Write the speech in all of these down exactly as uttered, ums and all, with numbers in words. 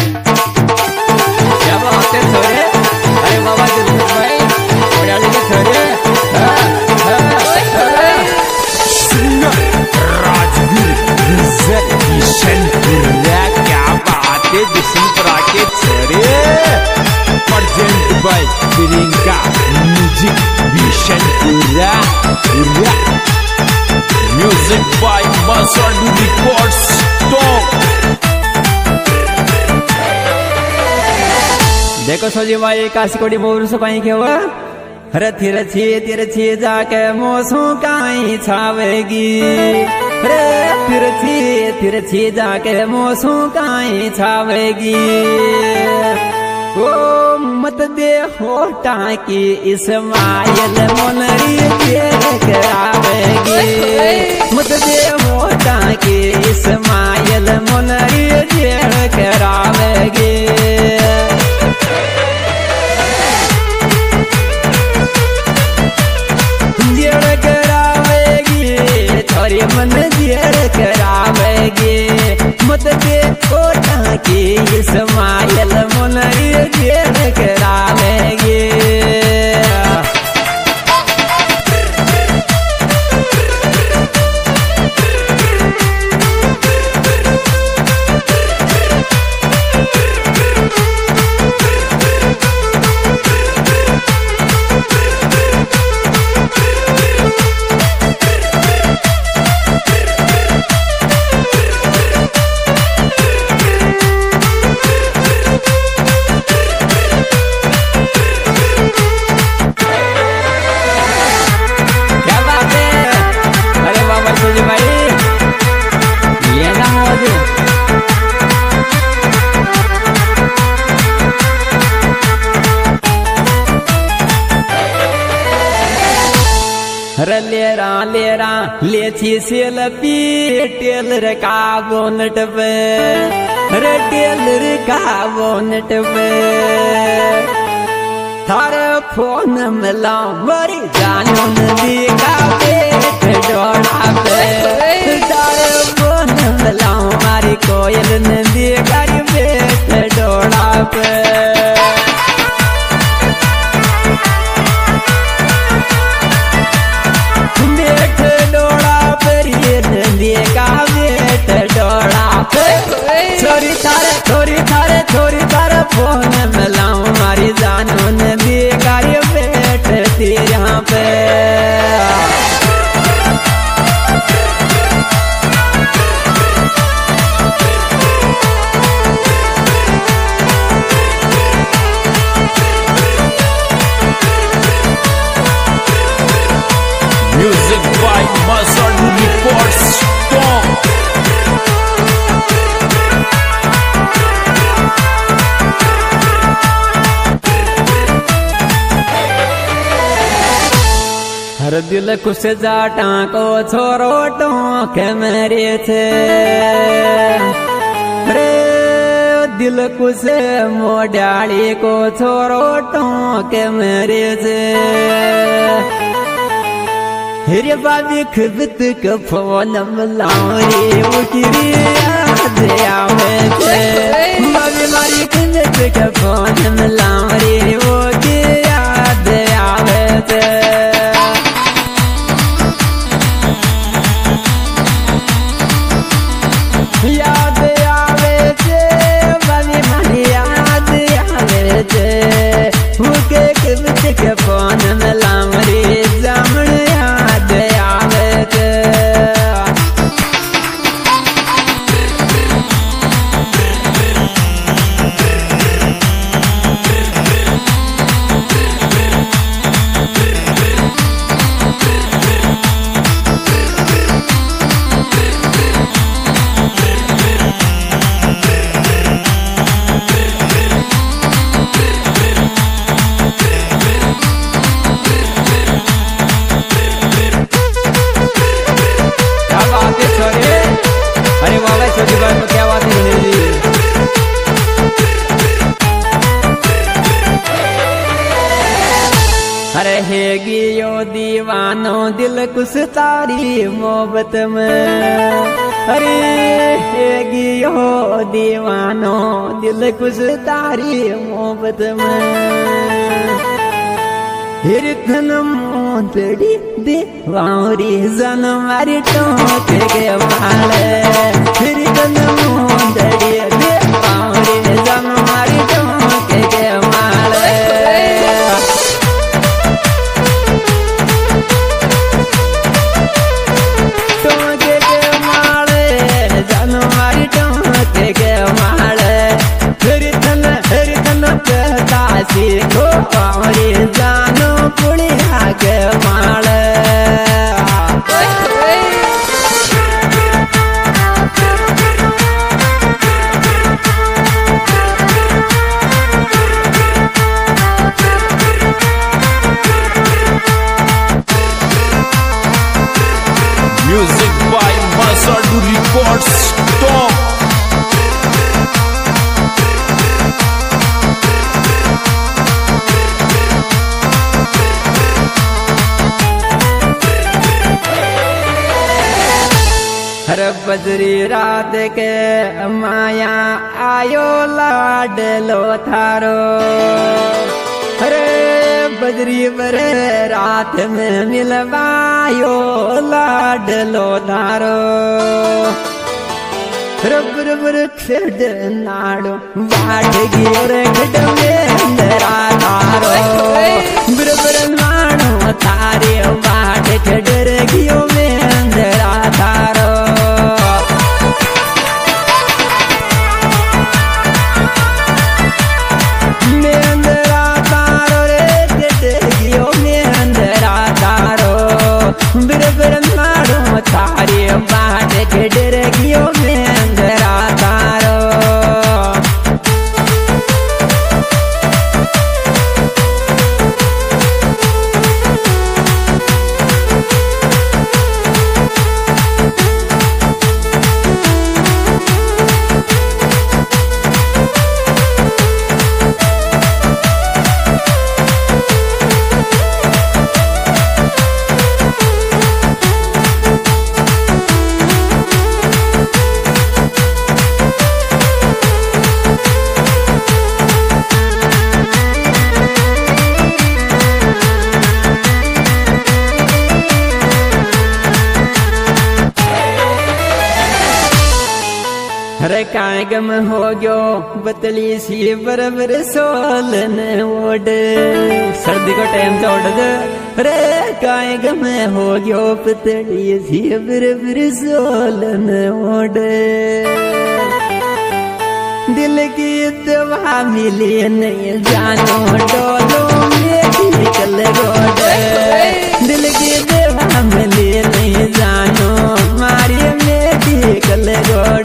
क्या बात है छोरे, अरे बाबा दिलकुश भाई ओडाली के छोरे। राजवीर किशन क्या बात है बिशनपुरा के छोरे। Present by Priyanka music Bishanpura. Music by Masadu records top. देखो सोजी भाई काशीकोटी मोर सपाई के हुआ रथी रथी तिरछी जाके मोसू काई छावेगी। रे तिरछी तिरछी जाके मोसू काई छावेगी। ओ मत दे होटा की इस्माइल मोनरी करावेगी। मत दे होटा की इस्माइल मोनरी करावेगी। मन जेर करावेगी। मत दे कोटा की इस्माइल मोनरी जेर करावेगी। लेरा लेरा लेछी सेल्फी टेलर का बोनट पे। रे टेलर का बोनट पे थारे फोन मिलाऊं बड़ी जानो नदी का पेट डोड़ा पे। थारे फोन मिलाऊं मारी कोयल नदी का पेट डोड़ा पे। छोरी थारे छोरी थारे छोरी थारे फोन मिलाऊं मारी जानो नदी कार्य बैठती यहाँ पे। Music by Masadu records top. हर दिल खुश जाटा को छोरो टोक मेरे थे। रे दिल खुश मोडाली को छोरो टोक मेरे थे। हिरे बाबी खबत के फोन मिलाऊं उठरी याद आवे थे। बाबी मारी खबत के फोन मिलाऊं वो की याद आवे थे। याद आवे थे बाबी मारी याद आवे थे। मुके खबत के फोन मिलाऊं जामन याद आवे थे। रहेगी यो दीवानो दिल कुछ तारी मोहब्बत में। अरे गियो दीवानो दिल कुछ तारी मोहब्बत में हिरकन मोतड़ी दीवारी जनमारी टोक के माले हिरकन मोतड़ी दीवारी जनमारी टोक के माले टोक के माले जनमारी टोक के माले हिरकन हिरकन कहता सीखो हमारी जानो पुड़िया के माले Music by Masadu Records Top. हर बजरी रात के माया आयो लाडलो थारो हरे बजरी बरे रात में मिलवायो लाडलो थारो रब रब खेड नाड़ो बाट गिर खड में मेरा थारो बरबर नाड़ो तारे बाट खडर गियो में मेरा थारो तारे बाट खडर गियो में अंदरा तारो हरे काय गम हो गयो बतली सी बरबर सोलन ओड सर्दी को टाइम तो ओड रे काय गम हो गयो बतली सी बरबर सोलन ओड दिल की दवा मिली नहीं जानो डोलो में कल गोड दिल की दवा मिली नहीं जानो मारी में कल गोड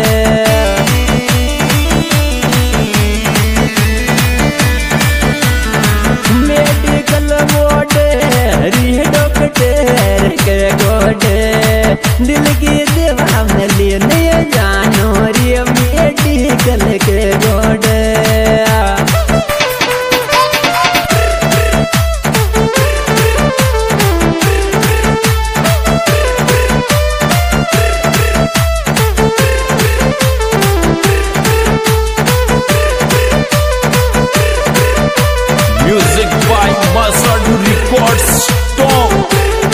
दिल की दवा मिली नहीं जानो रे मेडिकल के गोड Music by Masadu Records Top.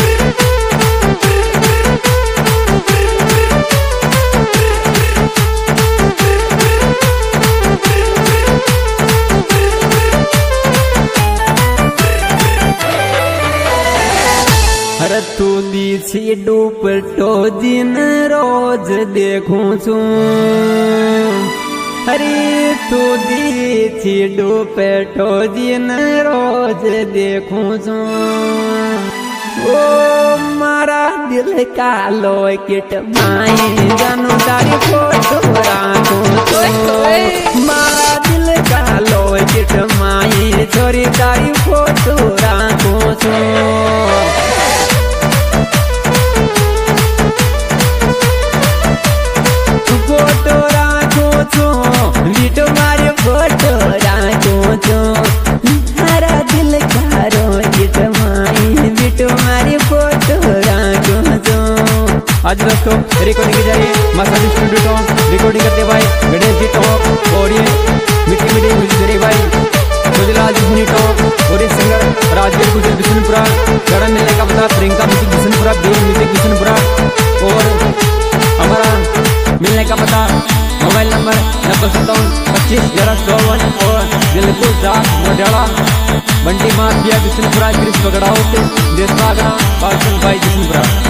हर तू दी डूपटो दिन रोज देखूं छू हरी तू दी डूपटो दिन रोज देखूं छू ओ मारा दिल का लोकेट माई जानू तारी फोटो राखूं छू मारा दिल का लोकेट माई छोरी तारी फोटो राखूं छू फोटो राखो छो वीटो मारे फोटो राखो छो हरा दिल कारो गिट माई वीटो मारे फोटो राखो छो आज दोस्तों रिकॉर्डिंग की जा रही है। मसाली स्टूडियो टॉप रिकॉर्डिंग करते भाई गणेश जी टॉप और ये मिट्टी मिट्टी गुजरे भाई गुजलाल जी टॉप और ये सिंगर राजवीर गुजर बिशनपुरा। गड़ा मिलने का पता Priyanka music Bishanpura, B music Bishanpura. और हमारा मिलने का पता मोबाइल नंबर नब्बे सत्तावन पच्चीस ग्यारह चौवन और दिलपुर दास मोडाला बंटी माफिया बिशनपुरा, कृष्ण बगड़ाओ देश बागड़ा पाकिस्तान भाई बिशनपुरा।